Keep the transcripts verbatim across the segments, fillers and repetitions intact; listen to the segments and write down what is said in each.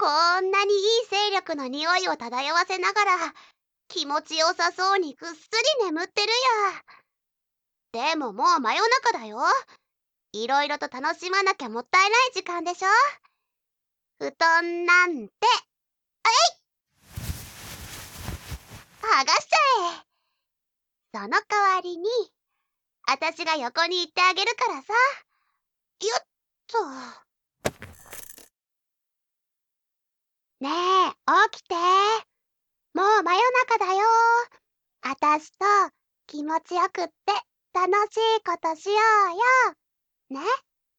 こんなにいい勢力の匂いを漂わせながら、気持ちよさそうにぐっすり眠ってるや。でももう真夜中だよ。いろいろと楽しまなきゃもったいない時間でしょ。布団なんて、剥がしちゃえ。その代わりに、あたしが横に行ってあげるからさ。よっと。ねえ、起きて。もう真夜中だよ。あたしと気持ちよくって楽しいことしようよ。ね。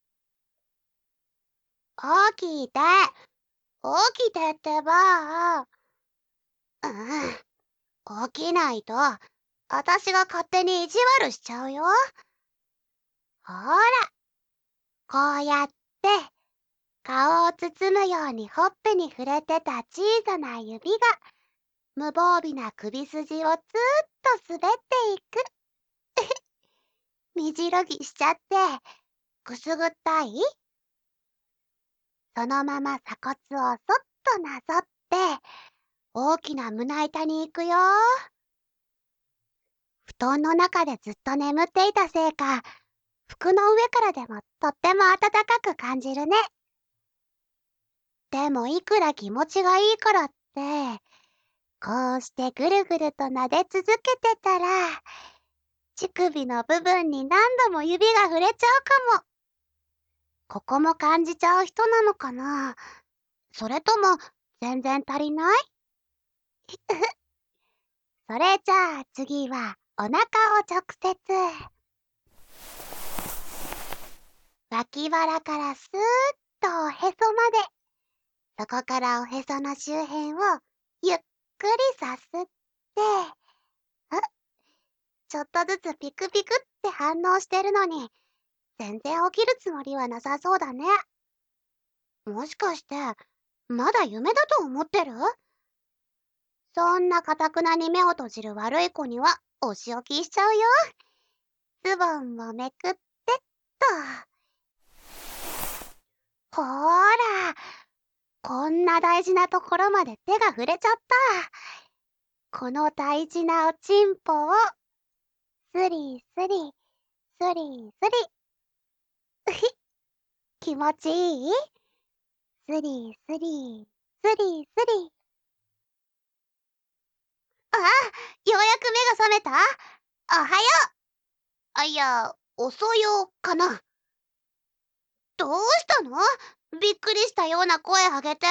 起きて。起きてってば。うん。起きないと、あたしが勝手に意地悪しちゃうよ。ほら、こうやって、顔を包むようにほっぺに触れてた小さな指が、無防備な首筋をずーっと滑っていく。みじろぎしちゃって、くすぐったい？そのまま鎖骨をそっとなぞって、大きな胸板に行くよ。布団の中でずっと眠っていたせいか、服の上からでもとっても暖かく感じるね。でもいくら気持ちがいいからって、こうしてぐるぐると撫で続けてたら、乳首の部分に何度も指が触れちゃうかも。ここも感じちゃう人なのかな？それとも全然足りない？それじゃあ次はお腹を直接。脇腹からスーッとおへそまで。そこからおへその周辺をゆっくりさすって、あ、ちょっとずつピクピクって反応してるのに、全然起きるつもりはなさそうだね。もしかして、まだ夢だと思ってる？そんな頑くなに目を閉じる悪い子にはお仕置きしちゃうよ。ズボンをめくってっと。ほーら、こんな大事なところまで手が触れちゃった。この大事なおちんぽを、スリスリ、スリスリ。うひ、気持ちいい？スリスリ、スリスリ。あ、ようやく目が覚めた？おはよう。あ、いや、遅よかな。どうしたの？びっくりしたような声あげて。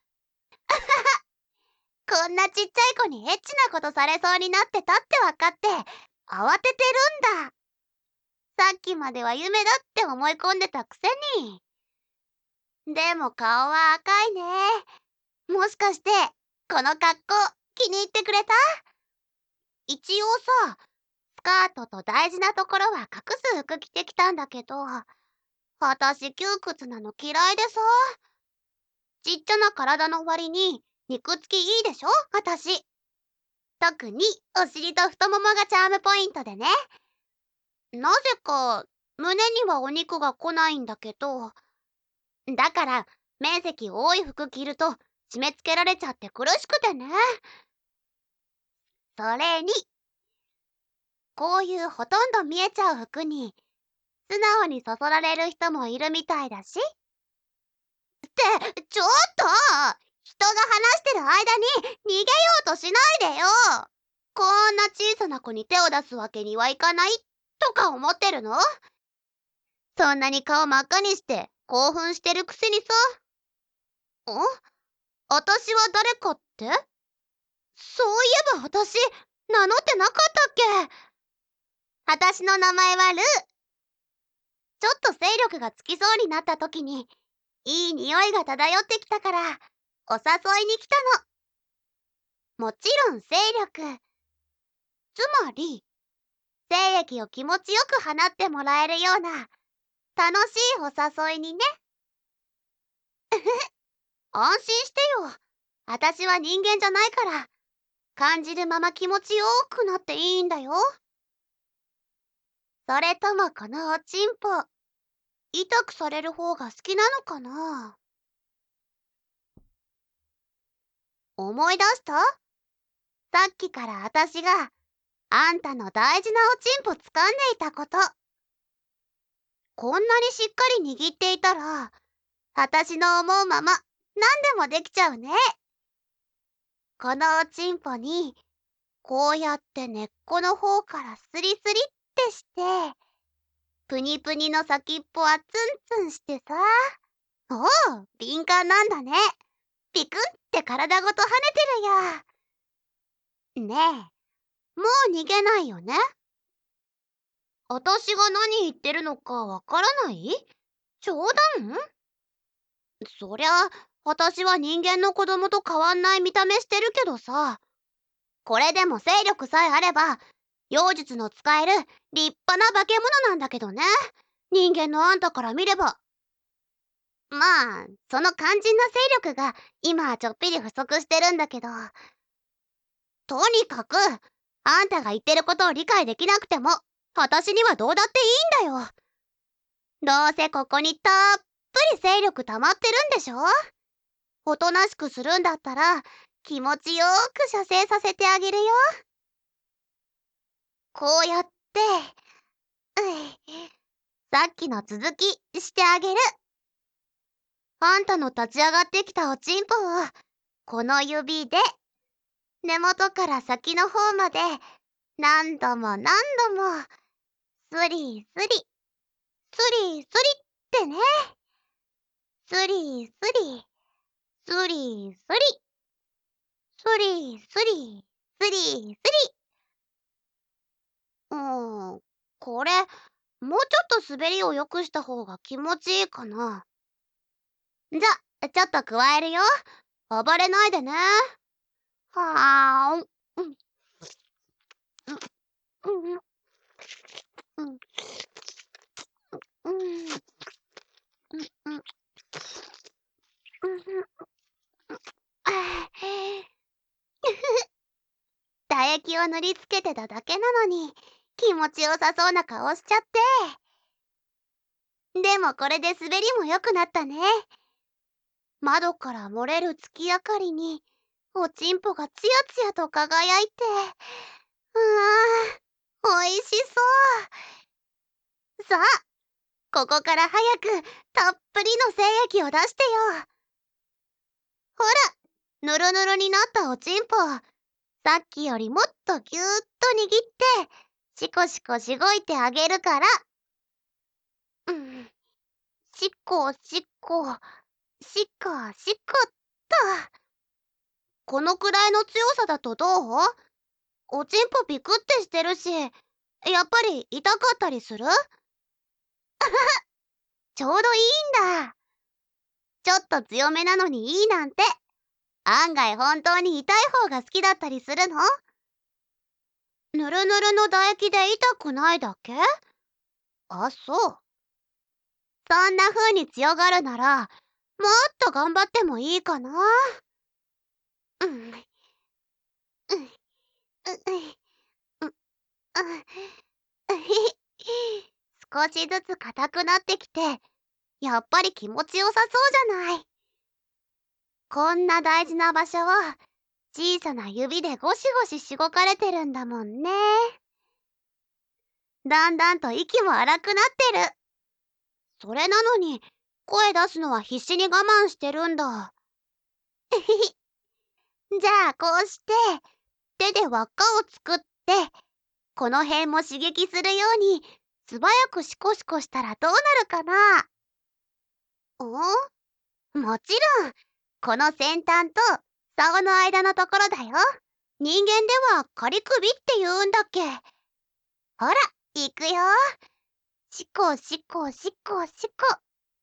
こんなちっちゃい子にエッチなことされそうになってたってわかって、慌ててるんだ。さっきまでは夢だって思い込んでたくせに。でも顔は赤いね。もしかして、この格好気に入ってくれた？一応さ、スカートと大事なところは隠す服着てきたんだけど、私窮屈なの嫌いでさ。ちっちゃな体の割に肉付きいいでしょ私。特にお尻と太ももがチャームポイントでね。なぜか胸にはお肉が来ないんだけど、だから面積多い服着ると締め付けられちゃって苦しくてね。それに、こういうほとんど見えちゃう服に素直にそそられる人もいるみたいだし。って、ちょっと人が話してる間に逃げようとしないでよ。こんな小さな子に手を出すわけにはいかないとか思ってるの？そんなに顔真っ赤にして興奮してるくせにさ。ん？私は誰かって？そういえば私、名乗ってなかったっけ？私の名前はルー。ちょっと勢力がつきそうになった時に、いい匂いが漂ってきたから、お誘いに来たの。もちろん勢力。つまり、精液を気持ちよく放ってもらえるような、楽しいお誘いにね。安心してよ。私は人間じゃないから、感じるまま気持ちよくなっていいんだよ。それともこのおちんぽ、痛くされる方が好きなのかな？ 思い出した？さっきからあたしがあんたの大事なおちんぽ掴んでいたこと。こんなにしっかり握っていたら、あたしの思うまま何でもできちゃうね。このおちんぽにこうやって根っこの方からスリスリってして、プニプニの先っぽはツンツンしてさ。おお、敏感なんだね。ピクンって体ごと跳ねてるよ。ねえ、もう逃げないよね？あたしが何言ってるのかわからない？冗談？そりゃ、あたしは人間の子供と変わんない見た目してるけどさ、これでも勢力さえあれば、妖術の使える立派な化け物なんだけどね。人間のあんたから見れば。まあ、その肝心な勢力が今はちょっぴり不足してるんだけど、とにかく、あんたが言ってることを理解できなくても、あたしにはどうだっていいんだよ。どうせここにたっぷり勢力溜まってるんでしょ？おとなしくするんだったら、気持ちよく射精させてあげるよ。こうやって、うい、さっきの続きしてあげる。あんたの立ち上がってきたおちんぽを、この指で、根元から先の方まで、何度も何度も、スリスリ、スリスリってね。スリスリ、スリスリ、スリスリ、スリスリ。うーん、これ、もうちょっと滑りを良くした方が気持ちいいかな。じゃ、ちょっと加えるよ。暴れないでね。はーん。うん、うん、うん、うん、うん、うん、うん、うん。あー唾液を塗りつけてただけなのに、気持ちよさそうな顔しちゃって。でもこれで滑りも良くなったね。窓から漏れる月明かりに、おちんぽがツヤツヤと輝いて、うわー、おいしそう。さあ、ここから早くたっぷりの精液を出してよ。ほら、ぬるぬるになったおちんぽ、さっきよりもっとぎゅーっと握って、シコシコしごいてあげるから。うん、しっこしっこ、しっこしっこっと。このくらいの強さだとどう？おちんぽピクってしてるし、やっぱり痛かったりする？ちょうどいいんだ。ちょっと強めなのにいいなんて、案外本当に痛い方が好きだったりするの？ぬるぬるの唾液で痛くないだけ？あ、そう。そんな風に強がるなら、もっと頑張ってもいいかな。うん、うん、うん、うん、うん、少しずつ硬くなってきて、やっぱり気持ちよさそうじゃない。こんな大事な場所を小さな指でゴシゴシしごかれてるんだもんね。だんだんと息も荒くなってる。それなのに声出すのは必死に我慢してるんだ。じゃあこうして手で輪っかを作って、この辺も刺激するように素早くシコシコしたらどうなるかな？ん？もちろん、この先端と竿の間のところだよ。人間では仮首って言うんだっけ。ほら、行くよ。シコシコシコシコ。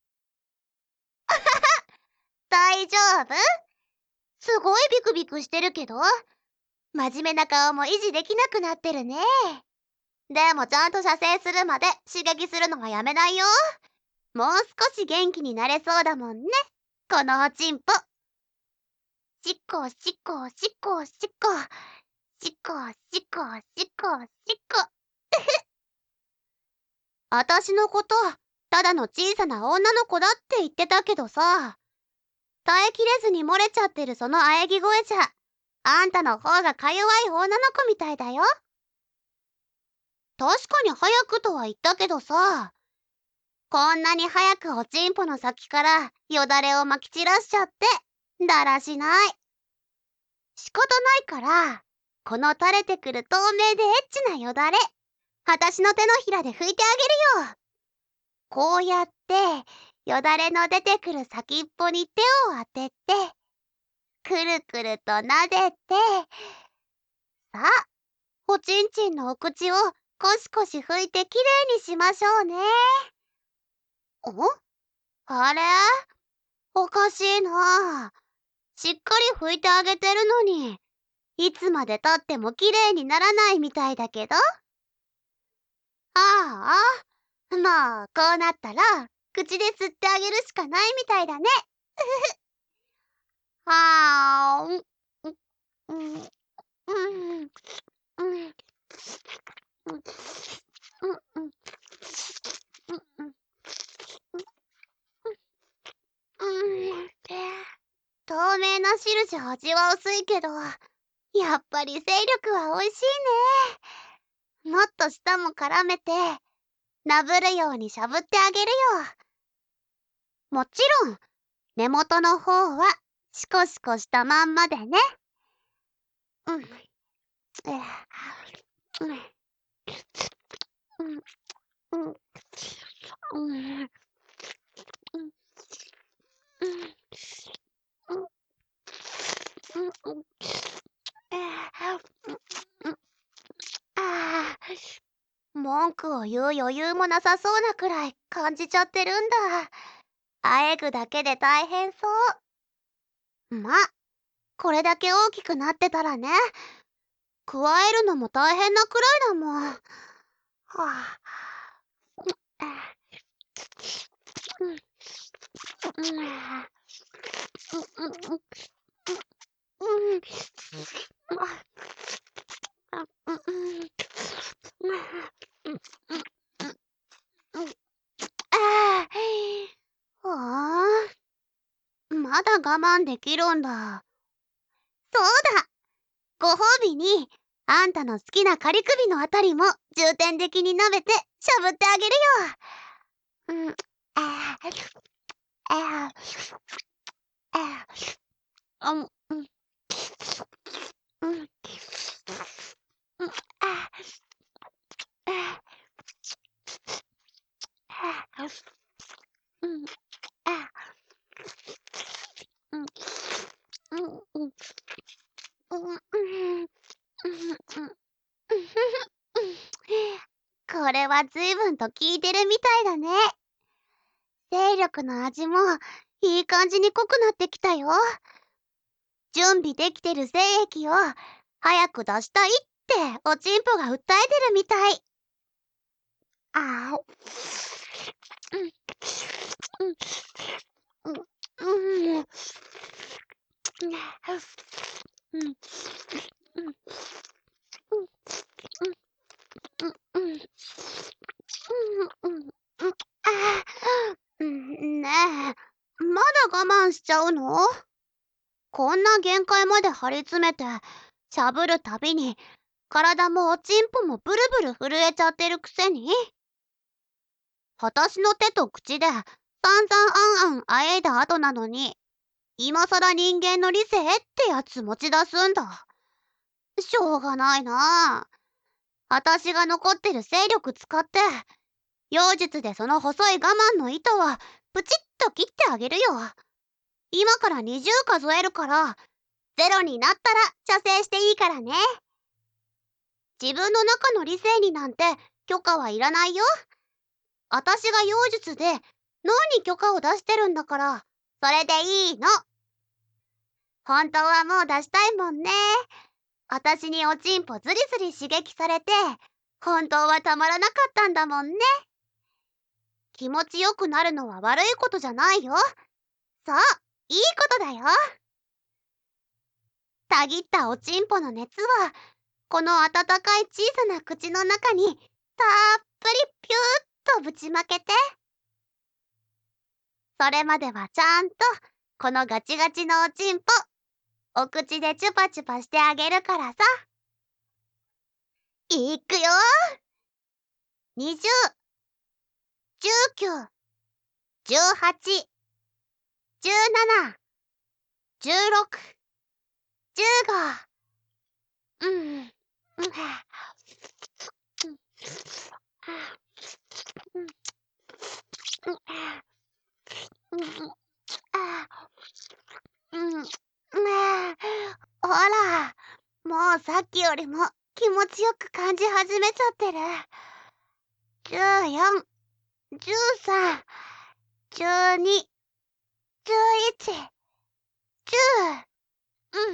大丈夫？すごいビクビクしてるけど、真面目な顔も維持できなくなってるね。でもちゃんと射精するまで刺激するのはやめないよ。もう少し元気になれそうだもんね、このおちんぽ。シコシコシコシコ。シコシコシコシコ。あたしのこと、ただの小さな女の子だって言ってたけどさ、 えきれずに漏れちゃってるその喘ぎ声じゃ、あんたの方がか弱い女の子みたいだよ。確かに早くとは言ったけどさ、こんなに早くおちんぽの先からよだれをまき散らしちゃって、だらしない。仕方ないから、この垂れてくる透明でエッチなよだれ、私の手のひらで拭いてあげるよ。こうやって、よだれの出てくる先っぽに手を当てて、くるくると撫でて、さあ、おちんちんのお口をコシコシ拭いてきれいにしましょうね。お？あれ？おかしいな。しっかり拭いてあげてるのに、いつまで経ってもきれいにならないみたいだけど。ああ、まあ、こうなったら、口で吸ってあげるしかないみたいだね。はーん。うん、うん、うん、うん、うん、うん、うん、うん、うん。透明な汁じゃ味は薄いけど、やっぱり勢力は美味しいね。もっと舌も絡めて、なぶるようにしゃぶってあげるよ。もちろん、根元の方はシコシコしたまんまでね。うん。えーうん。うん。うん。うん。うん。うん。うん。うん。えーうん。ああ、文句を言う余裕もなさそうなくらい感じちゃってるんだ。あえぐだけで大変そう。ま、これだけ大きくなってたらね、加えるのも大変なくらいだもん。はあ、うん、うん、うん、うん、うん、うん、ああ、まだ我慢できるんだ。そうだ、ご褒美に、あんたの好きな仮首のあたりも重点的に舐めてしゃぶってあげるよ。うん、ああ、ああ、あ、うん、うん、うん、うん、ああ、ああ、うん、あ、うん、うん、うん、うん、うん、うん、これは随分と効いてるみたいだね。精力の味もいい感じに濃くなってきたよ。準備できてる精液を早く出したいっておちんぽが訴えてるみたい。ああ、うん、うん、うん、うん、うん、うん、うん、うん、うん、うん、ああ、ねえ、まだ我慢しちゃうの？こんな限界まで張り詰めて、しゃぶるたびに、体もおちんぽもブルブル震えちゃってるくせに、私の手と口で散々あんあんあえいだ後なのに、今さら人間の理性ってやつ持ち出すんだ。しょうがないなあ。私が残ってる勢力使って、妖術でその細い我慢の糸はプチッと切ってあげるよ。今からにじゅう数えるから、ゼロになったら射精していいからね。自分の中の理性になんて許可はいらないよ。私が妖術で脳に許可を出してるんだから、それでいいの。本当はもう出したいもんね。私におちんぽズリズリ刺激されて、本当はたまらなかったんだもんね。気持ちよくなるのは悪いことじゃないよ。そう、いいことだよ。たぎったおちんぽの熱は、この温かい小さな口の中にたっぷりピューッとぶちまけて。それまではちゃんとこのガチガチのおちんぽ、お口でチュパチュパしてあげるからさ。いくよー。にじゅう、じゅうきゅう、じゅうはち、じゅうなな、じゅうろく、じゅうご。うん。うん。ほら、もうさっきよりも気持ちよく感じ始めちゃってる。じゅうよん、じゅうさん、じゅうに、じゅういち、じゅう。うん。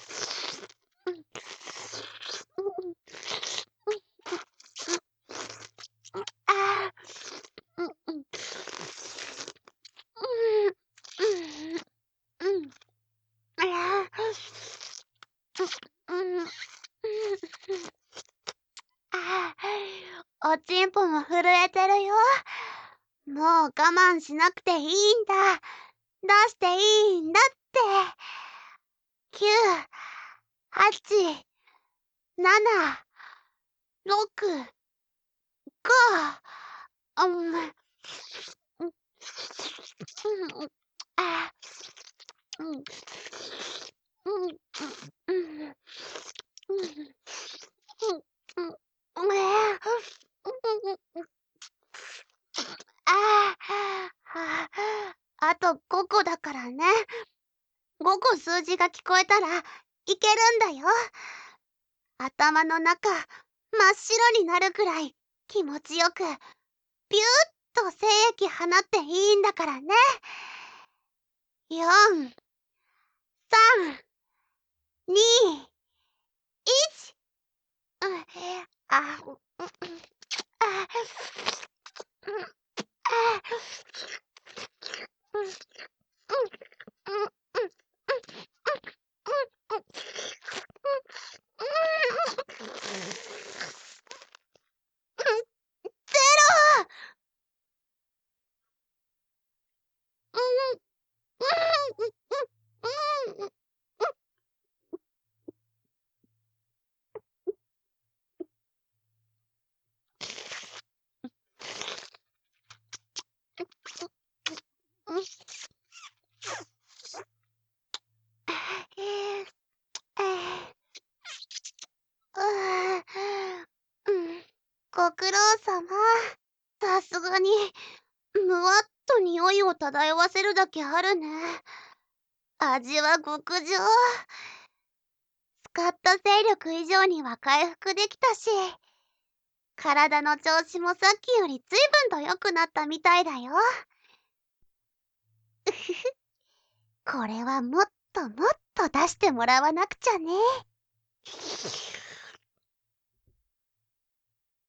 あー、うん、うん。うん、うん。あー、うん、うん。あー、おちんぽも震えてるよ。もう我慢しなくていいんだ。出していいんだって。きゅう、はち、なな、ろく、ご、うん、うん、うん、あ、うん、うん、うん、うん、うん、うん、ああ、あとごこだからね。ごこ数字が聞こえたらいけるんだよ。頭の中真っ白になるくらい気持ちよくビューッと精液放っていいんだからね。よん、さん、に、いち。うん、あ、うん、あ、うん、あ、うん、うん、うん、うん、うん、うん、うん、ゼロ。うん、うん、うん、うん、うん、うん、ご苦労様。さすがにむわっと匂いを漂わせるだけあるね。味は極上。使った勢力以上には回復できたし、体の調子もさっきより随分と良くなったみたいだよ。うふふ、これはもっともっと出してもらわなくちゃね。